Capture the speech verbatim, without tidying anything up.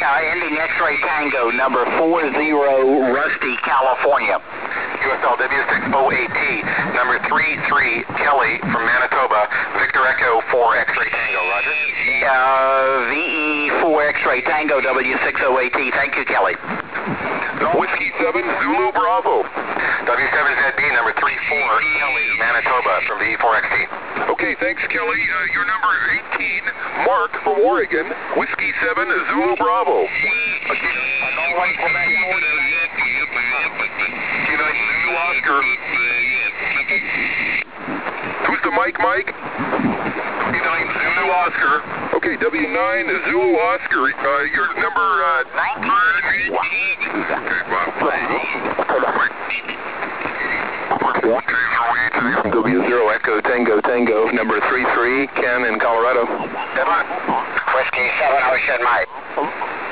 uh, ending X-ray Tango, number four zero, Rusty, California. U S L W six oh eight T, number three three, Kelly from Manitoba, Victor Echo four X-ray Tango, roger. Uh, V E four X-ray Tango, W six oh eight T, thank you, Kelly. Whiskey seven, Zulu Bravo. W seven Z B, number three four, Kelly, Manitoba, from V E four X T. Okay, thanks, Kelly. Uh, your number eighteen, Mark from Oregon, Whiskey seven, Zulu Bravo. Oscar. Who's the mic, Mike? W nine, Zulu Oscar. Okay, W nine, Zulu Oscar. Uh, your number, uh... nineteen. Okay, wow. W zero, Echo Tango Tango, number three three, Ken in Colorado. Good luck. Whiskey seven, Ocean Mike.